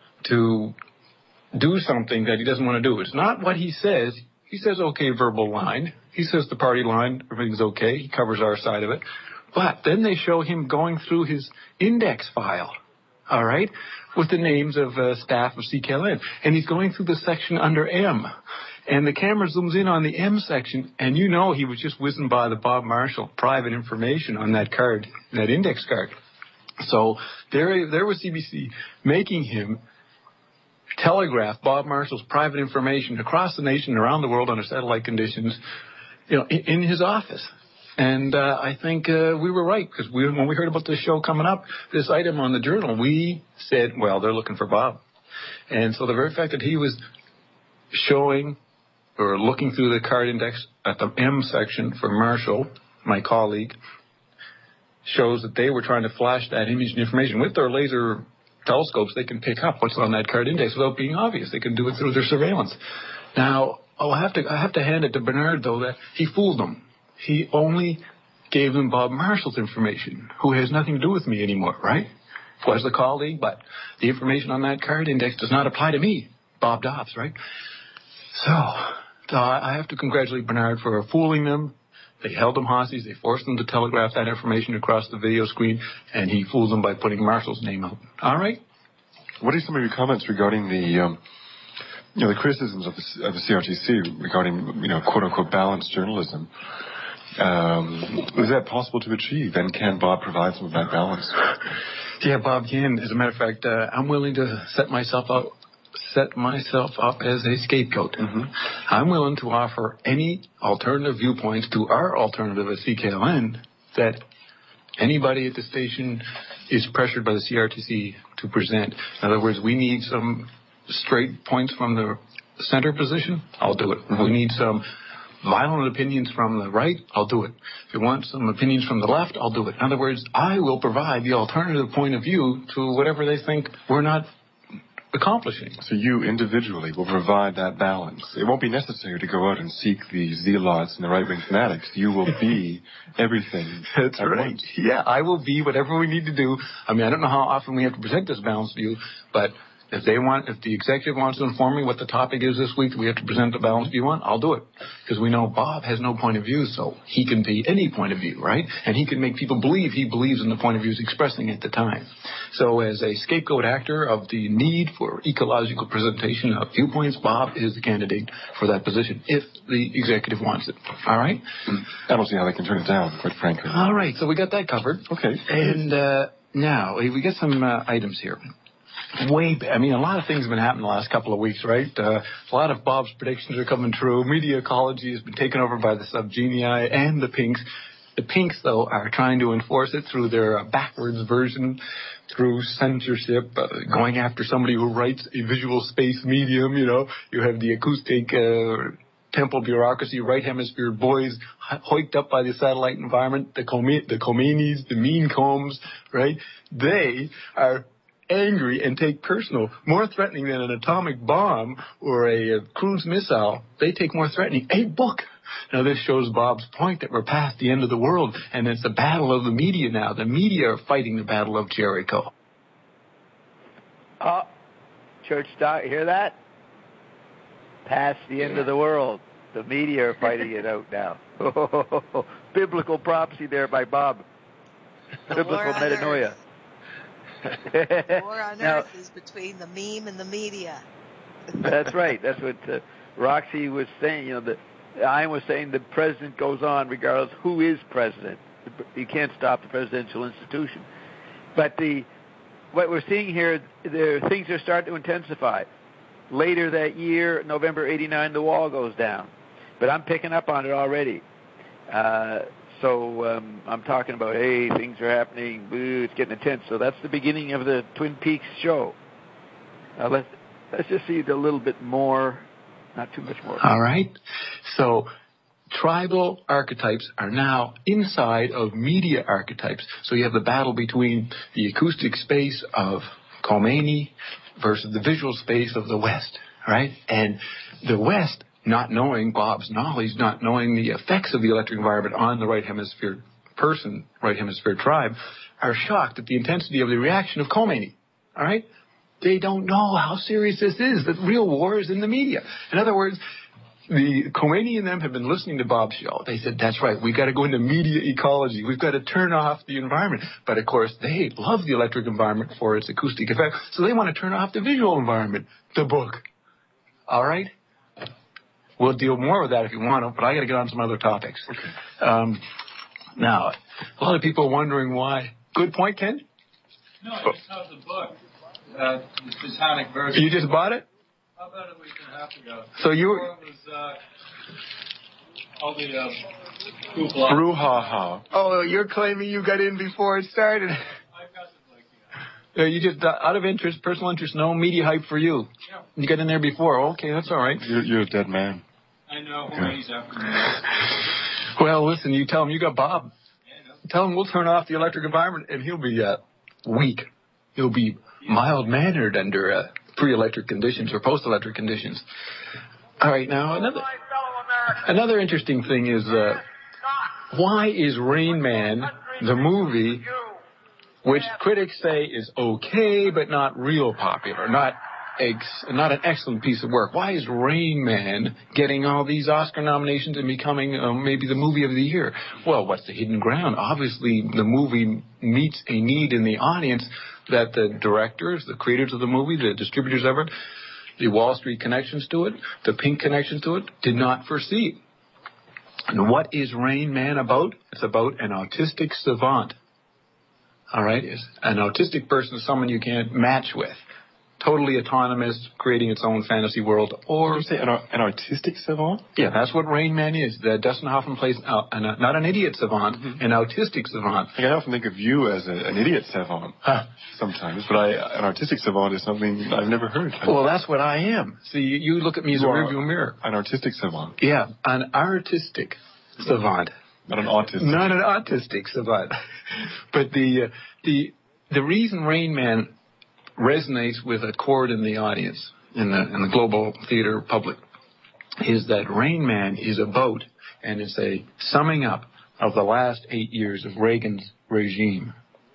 to do something that he doesn't want to do. It's not what he says. He says, okay, verbal line. He says the party line, everything's okay. He covers our side of it. But then they show him going through his index file, all right, with the names of staff of CKLN. And he's going through the section under M. And the camera zooms in on the M section, and he was just whizzing by the Bob Marshall private information on that card, that index card. So there was CBC making him telegraph Bob Marshall's private information across the nation, around the world under satellite conditions, in his office. And I think we were right, because when we heard about this show coming up, this item on the Journal, we said, well, they're looking for Bob. And so the very fact that he was showing or looking through the card index at the M section for Marshall, my colleague, shows that they were trying to flash that image and information. With their laser telescopes, they can pick up what's on that card index without being obvious. They can do it through their surveillance. Now, I have to hand it to Bernard, though, that he fooled them. He only gave them Bob Marshall's information, who has nothing to do with me anymore, right? Was the colleague, but the information on that card index does not apply to me, Bob Dobbs, right? So I have to congratulate Bernard for fooling them. They held them hostage. They forced them to telegraph that information across the video screen, and he fooled them by putting Marshall's name out. All right?
What are some of your comments regarding the criticisms of the CRTC regarding, quote-unquote balanced journalism? Is that possible to achieve, and can Bob provide some of that balance?
Yeah, Bob can. As a matter of fact, I'm willing to set myself up as a scapegoat. Mm-hmm. I'm willing to offer any alternative viewpoints to our alternative at CKLN that anybody at the station is pressured by the CRTC to present. In other words, we need some straight points from the center position. I'll do it. Mm-hmm. We need some violent opinions from the right, I'll do it. If you want some opinions from the left, I'll do it. In other words, I will provide the alternative point of view to whatever they think we're not accomplishing.
So you individually will provide that balance. It won't be necessary to go out and seek the zealots and the right-wing fanatics. You will be everything.
That's right. Once. Yeah, I will be whatever we need to do. I mean, I don't know how often we have to present this balanced view, but if the executive wants to inform me what the topic is this week, we have to present the balanced view on, I'll do it. Because we know Bob has no point of view, so he can be any point of view, right? And he can make people believe he believes in the point of views expressing at the time. So as a scapegoat actor of the need for ecological presentation of viewpoints, Bob is the candidate for that position, if the executive wants it. All right?
I don't see how they can turn it down, quite frankly.
All right, so we got that covered.
Okay.
And now, we get some items here. A lot of things have been happening the last couple of weeks, right? A lot of Bob's predictions are coming true. Media ecology has been taken over by the subgenii and the pinks. The pinks, though, are trying to enforce it through their backwards version, through censorship, going after somebody who writes a visual space medium, You have the acoustic temple bureaucracy, right hemisphere boys hoiked up by the satellite environment, the Khomeinis, the mean combs, right? They are angry and take personal, more threatening than an atomic bomb or a cruise missile. They take more threatening. A book. Now, this shows Bob's point that we're past the end of the world, and it's the battle of the media now. The media are fighting the battle of Jericho.
Church Doc, hear that? Past the end of the world. The media are fighting it out now. Biblical prophecy there by Bob. Biblical metanoia.
War on Earth is between the meme and the media.
That's right. That's what Roxy was saying. I was saying the president goes on regardless who is president. You can't stop the presidential institution. But what we're seeing here, things are starting to intensify. Later that year, November '89, the wall goes down. But I'm picking up on it already. So I'm talking about, hey, things are happening, boo, it's getting intense. So that's the beginning of the Twin Peaks show. Let's just see a little bit more, not too much more.
All right. So tribal archetypes are now inside of media archetypes. So you have the battle between the acoustic space of Khomeini versus the visual space of the West, right? And the West, not knowing Bob's knowledge, not knowing the effects of the electric environment on the right hemisphere person, right hemisphere tribe, are shocked at the intensity of the reaction of Khomeini. All right? They don't know how serious this is. The real war is in the media. In other words, the Khomeini and them have been listening to Bob's show. They said, that's right, we've got to go into media ecology. We've got to turn off the environment. But, of course, they love the electric environment for its acoustic effect, so they want to turn off the visual environment, the book. All right? We'll deal more with that if you want to, but I got to get on some other topics. Okay. Now, a lot of people are wondering why. Good point, Ken?
No, I just have the book. The satanic version.
You just bought it?
How about a week and a half ago?
So you
Before it was all the hoopla.
Brouhaha.
Oh, you're claiming you got in before it started.
I got it like
You just, out of interest, personal interest, no media hype for you.
Yeah.
You got in there before. Okay, that's all right.
You're a dead man.
I know.
Okay.
He's after me.
Well, listen, you tell him you got Bob. Tell him we'll turn off the electric environment, and he'll be weak. He'll be mild-mannered under pre-electric conditions or post-electric conditions. All right, now another interesting thing is why is Rain Man, the movie, which critics say is okay but not real popular, not an excellent piece of work. Why is Rain Man getting all these Oscar nominations and becoming maybe the movie of the year? Well, what's the hidden ground? Obviously, the movie meets a need in the audience that the directors, the creators of the movie, the distributors of it, the Wall Street connections to it, the Pink connections to it, did not foresee. And what is Rain Man about? It's about an autistic savant. All right? An autistic person is someone you can't match with. Totally autonomous, creating its own fantasy world. Or
Did you say an artistic savant?
Yeah, that's what Rain Man is. Dustin Hoffman plays not an idiot savant, an autistic savant.
I often think of you as an idiot savant sometimes, but an artistic savant is something I've never heard.
Well, that's what I am. See, you look at me as a rearview mirror.
An artistic savant.
Yeah, an artistic savant.
Not an autistic.
Not an autistic savant. But the reason Rain Man resonates with a chord in the audience, in the global theater public, is that Rain Man is about, and it's a summing up of the last 8 years of Reagan's regime.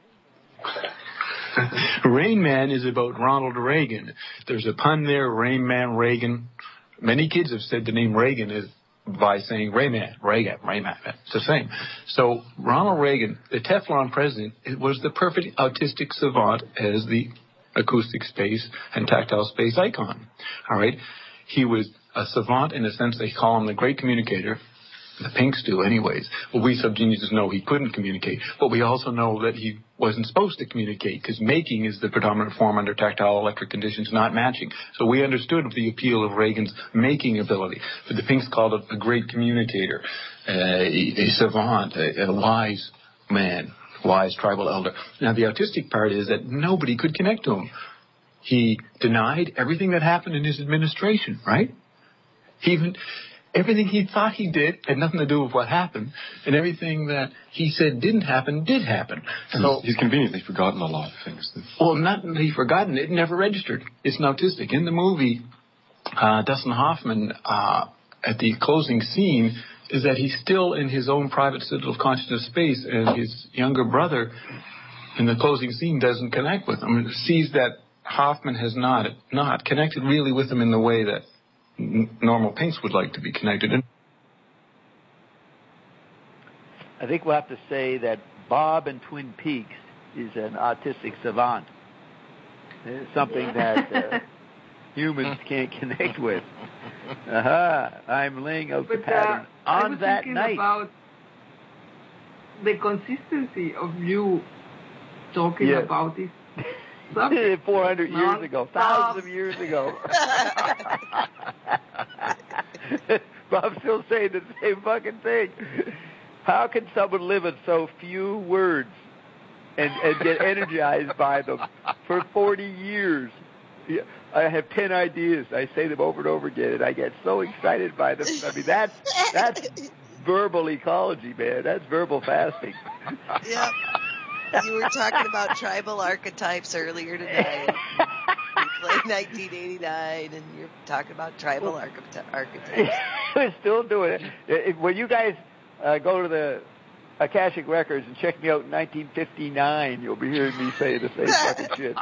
Rain Man is about Ronald Reagan. There's a pun there, Rain Man, Reagan. Many kids have said the name Reagan is by saying Reagan. It's the same. So Ronald Reagan, the Teflon president, was the perfect autistic savant as the acoustic space and tactile space icon. All right. He was a savant in a sense. They call him the great communicator. The Pinks do anyways. Well, we subgeniuses know he couldn't communicate, but we also know that he wasn't supposed to communicate because making is the predominant form under tactile electric conditions, not matching. So we understood the appeal of Reagan's making ability, but the Pinks called it a great communicator, a savant, a wise man. Wise tribal elder. Now, the autistic part is that nobody could connect to him. He denied everything that happened in his administration, right? Everything he thought he did had nothing to do with what happened, and everything that he said didn't happen did happen. So
he's conveniently forgotten a lot of things.
Well, not that he forgotten. It never registered. It's an autistic. In the movie, Dustin Hoffman, at the closing scene, is that he's still in his own private citadel of consciousness space, and his younger brother in the closing scene doesn't connect with him. Sees that Hoffman has not connected really with him in the way that normal Pinks would like to be connected.
I think we'll have to say that Bob in Twin Peaks is an autistic savant. It's something that humans can't connect with. I'm laying out the pattern on that night.
About the consistency of you talking about this subject.
400 years ago, thousands of years ago. Bob's still saying the same fucking thing. How can someone live in so few words and get energized by them for 40 years? I have 10 ideas. I say them over and over again, and I get so excited by them. I mean, that's verbal ecology, man. That's verbal fasting.
Yeah. You were talking about tribal archetypes earlier today. You played 1989, and you're talking about tribal archetypes.
We're still doing it. When you guys go to the Akashic Records and check me out in 1959, you'll be hearing me say the same fucking shit.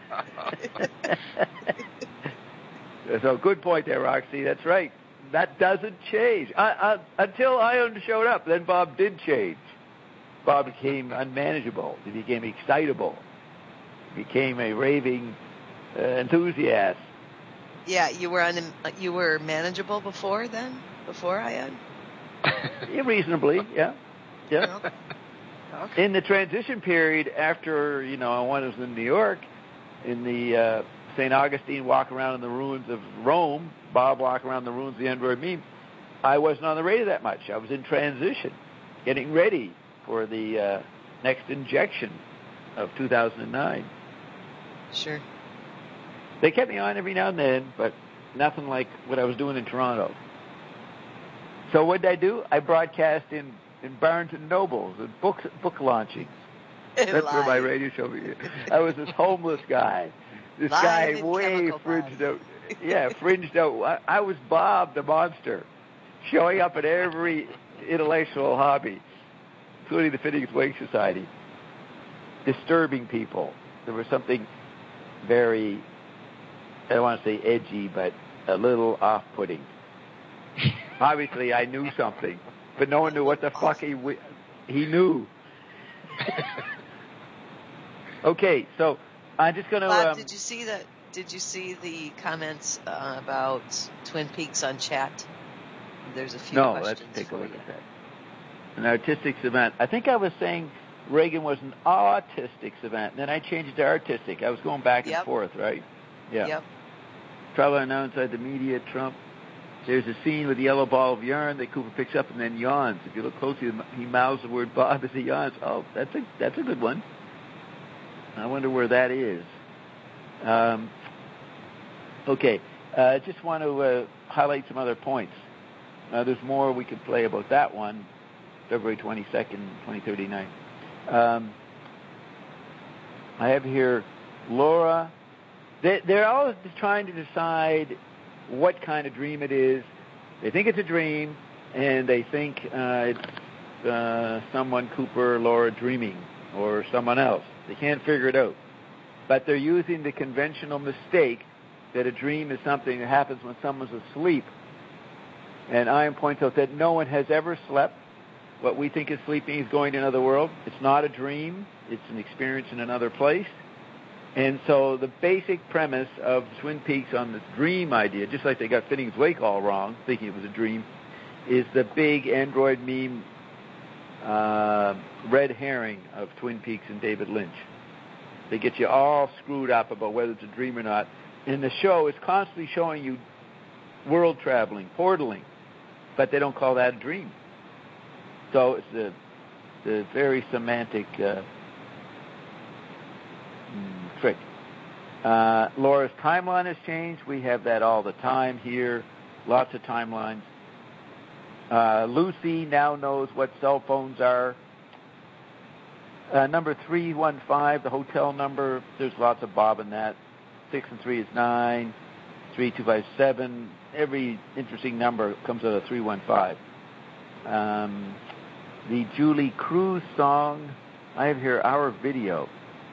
So good point there, Roxy. That's right. That doesn't change. Until Ion showed up, then Bob did change. Bob became unmanageable. He became excitable. He became a raving enthusiast.
Yeah, you were manageable before then? Before Ion?
Yeah, reasonably, yeah. In the transition period after, when I was in New York, in the St. Augustine walk around in the ruins of Rome, Bob walk around the ruins of the Android meme, I wasn't on the radio that much. I was in transition, getting ready for the next injection of 2009.
Sure.
They kept me on every now and then, but nothing like what I was doing in Toronto. So what did I do? I broadcast in Barnes and Nobles and book launchings. That's where my radio show was. I was this homeless guy. This guy way fringed out. Yeah, fringed out. I was Bob the Monster, showing up at every intellectual hobby, including the Finnegans Wake Society, disturbing people. There was something very, I don't want to say edgy, but a little off-putting. Obviously, I knew something, but no one knew what the fuck he knew. Okay, so I'm just going to.
Bob, did you see the comments about Twin Peaks on chat? There's a few questions.
No, let's take a look at that. An artistic event. I think I was saying Reagan was an autistic event, and then I changed it to artistic. I was going back and forth, right? Yeah.
Yep.
Trouble announced by the media, Trump. There's a scene with the yellow ball of yarn that Cooper picks up and then yawns. If you look closely, he mouths the word Bob as he yawns. Oh, that's a good one. I wonder where that is. Okay. I just want to highlight some other points. There's more we could play about that one, February 22nd, 2039. I have here Laura. They're always trying to decide what kind of dream it is. They think it's a dream, and they think it's someone, Cooper or Laura, dreaming, or someone else. They can't figure it out. But they're using the conventional mistake that a dream is something that happens when someone's asleep. And Ian points out that no one has ever slept. What we think is sleeping is going to another world. It's not a dream. It's an experience in another place. And so the basic premise of Twin Peaks on this dream idea, just like they got Finnegans Wake all wrong, thinking it was a dream, is the big Android meme red herring of Twin Peaks and David Lynch. They get you all screwed up about whether it's a dream or not. And the show is constantly showing you world traveling, portaling, but they don't call that a dream. So it's the very semantic trick. Laura's timeline has changed. We have that all the time here. Lots of timelines. Lucy now knows what cell phones are. Number 315, the hotel number, there's lots of Bob in that. 6 and 3 is 9. 3257. Every interesting number comes out of 315. The Julie Cruz song, I have here our video.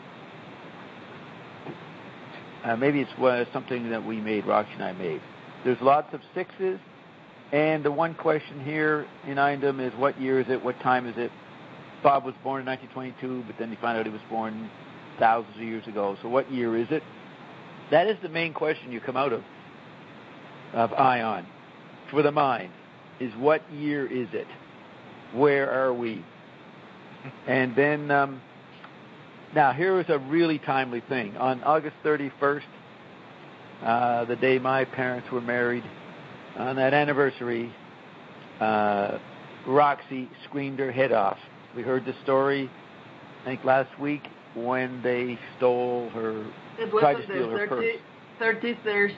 Maybe it's something that we made, Roxy and I made. There's lots of 6s, and the one question here in Indom is what year is it, what time is it? Bob was born in 1922, but then he found out he was born thousands of years ago. So what year is it? That is the main question you come out of Ion for the mind, is what year is it? Where are we? And then, now here is a really timely thing. On August 31st, the day my parents were married, on that anniversary, Roxy screamed her head off. We heard the story, I think last week, when they stole her, tried to steal her purse.
31st.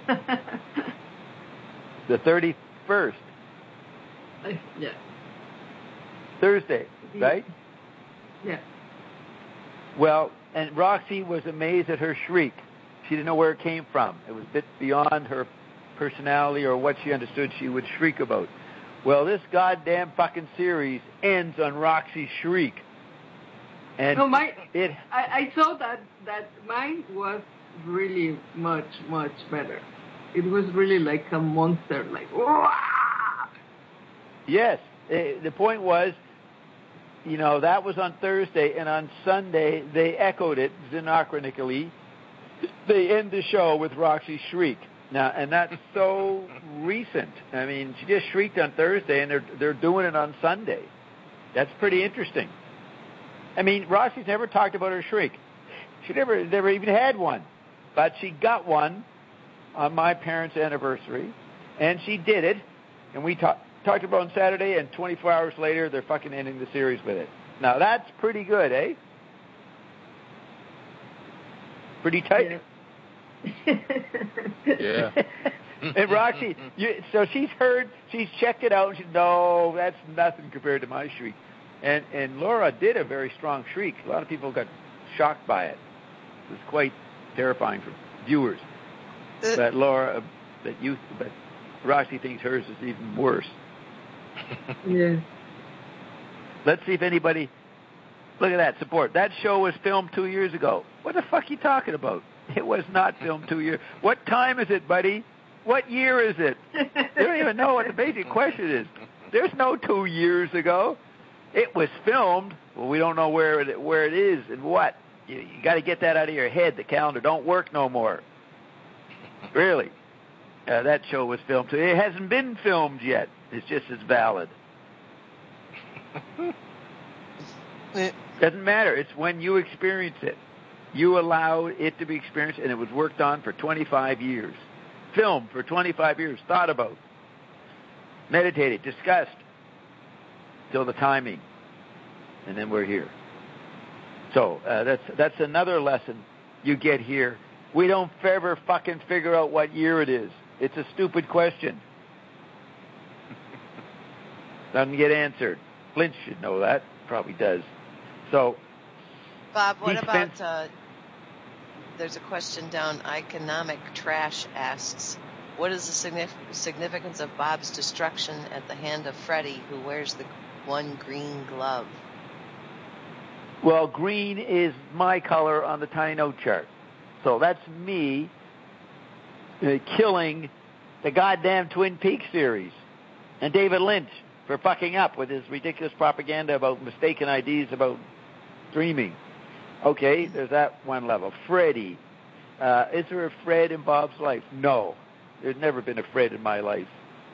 The 31st.
Yeah.
Thursday, right?
Yeah.
Well, and Roxy was amazed at her shriek. She didn't know where it came from. It was a bit beyond her personality or what she understood she would shriek about. Well, this goddamn fucking series ends on Roxy's shriek. And
no, I saw that mine was really much, much better. It was really like a monster, like, wah!
Yes. The point was, that was on Thursday, and on Sunday they echoed it xenochronically. They end the show with Roxy's shriek. Now, and that's so recent. I mean, she just shrieked on Thursday, and they're doing it on Sunday. That's pretty interesting. I mean, Roxy's never talked about her shriek. She never even had one. But she got one on my parents' anniversary, and she did it. And we talked about it on Saturday, and 24 hours later, they're fucking ending the series with it. Now, that's pretty good, eh? Pretty tight.
Yeah.
And Roxy, so she's checked it out, and she said, no, that's nothing compared to my shriek. And Laura did a very strong shriek. A lot of people got shocked by it. It was quite terrifying for viewers. But Roxy thinks hers is even worse.
Yeah.
Let's see if anybody. Look at that support. That show was filmed 2 years ago. What the fuck are you talking about? It was not filmed 2 years. What time is it, buddy? What year is it? They don't even know what the basic question is. There's no 2 years ago. It was filmed. Well, we don't know where it is and what. You got to get that out of your head. The calendar don't work no more. Really. That show was filmed. It hasn't been filmed yet. It's just as valid. Doesn't matter. It's when you experience it. You allowed it to be experienced, and it was worked on for 25 years. Filmed for 25 years. Thought about. Meditated. Discussed. Till the timing. And then we're here. So that's another lesson you get here. We don't ever fucking figure out what year it is. It's a stupid question. Doesn't get answered. Lynch should know that. Probably does. So,
Bob, what about, there's a question down, Economic Trash asks, what is the significance of Bob's destruction at the hand of Freddy, who wears the one green glove?
Well, green is my color on the tiny note chart. So that's me killing the goddamn Twin Peaks series and David Lynch for fucking up with his ridiculous propaganda about mistaken ideas about dreaming. Okay, there's that one level. Freddy. Is there a Fred in Bob's life? No. There's never been a Fred in my life.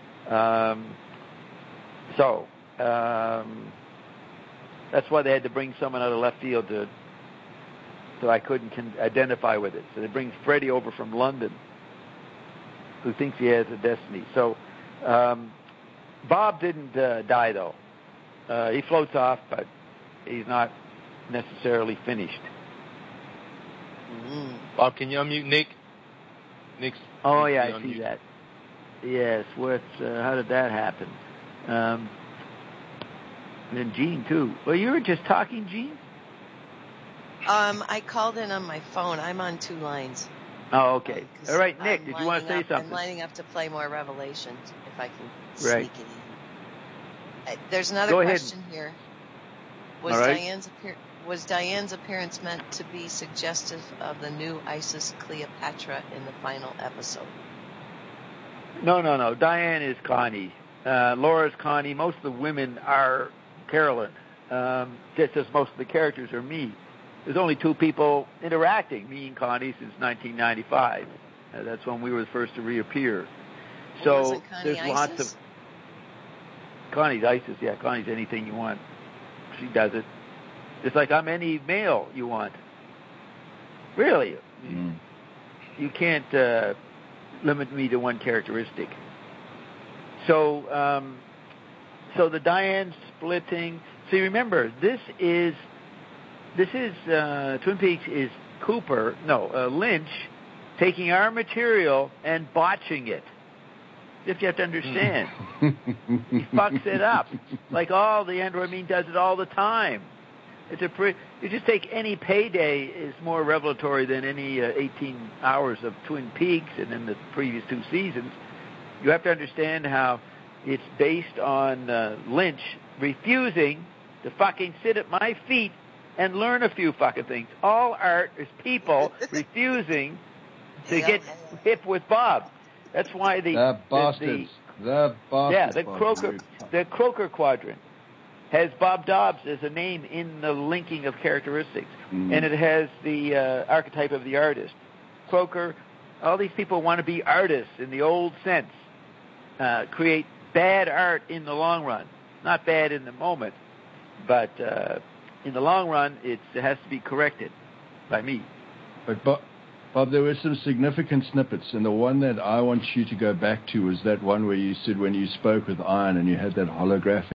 That's why they had to bring someone out of left field so I couldn't identify with it. So they bring Freddie over from London, who thinks he has a destiny. So Bob didn't die, though. He floats off, but he's not necessarily finished.
Bob, can you unmute Nick? Nick's.
Oh, yeah, I see that. Yes, how did that happen? And then Gene, too. Well, you were just talking, Gene?
I called in on my phone. I'm on two lines.
Oh, okay. All right, Nick, did you want to say something?
I'm lining up to play more Revelations, if I can sneak it in. There's another question here. Was Diane's appearance meant to be suggestive of the new Isis Cleopatra in the final episode?
No. Diane is Connie. Laura's Connie. Most of the women are Carolyn. Just as most of the characters are me. There's only two people interacting, me and Connie, since 1995. That's when we were the first to reappear. So there's lots of... Connie's Isis, yeah. Connie's anything you want. She does it. Just like I'm any male you want. Really. You can't limit me to one characteristic. So the Diane splitting... See, remember, this is Twin Peaks is Lynch taking our material and botching it. If you have to understand. He fucks it up. Like all the Andrew Amin does it all the time. You just take any Payday is more revelatory than any 18 hours of Twin Peaks and in the previous two seasons. You have to understand how it's based on Lynch refusing to fucking sit at my feet and learn a few fucking things. All art is people refusing to get hip with Bob. That's why the
bastards.
The Croker Quadrant has Bob Dobbs as a name in the linking of characteristics, and it has the archetype of the artist. Croker, all these people want to be artists in the old sense, create bad art in the long run. Not bad in the moment, but in the long run, it has to be corrected by me.
But Bob, there were some significant snippets, and the one that I want you to go back to was that one where you said when you spoke with Iron and you had that holographic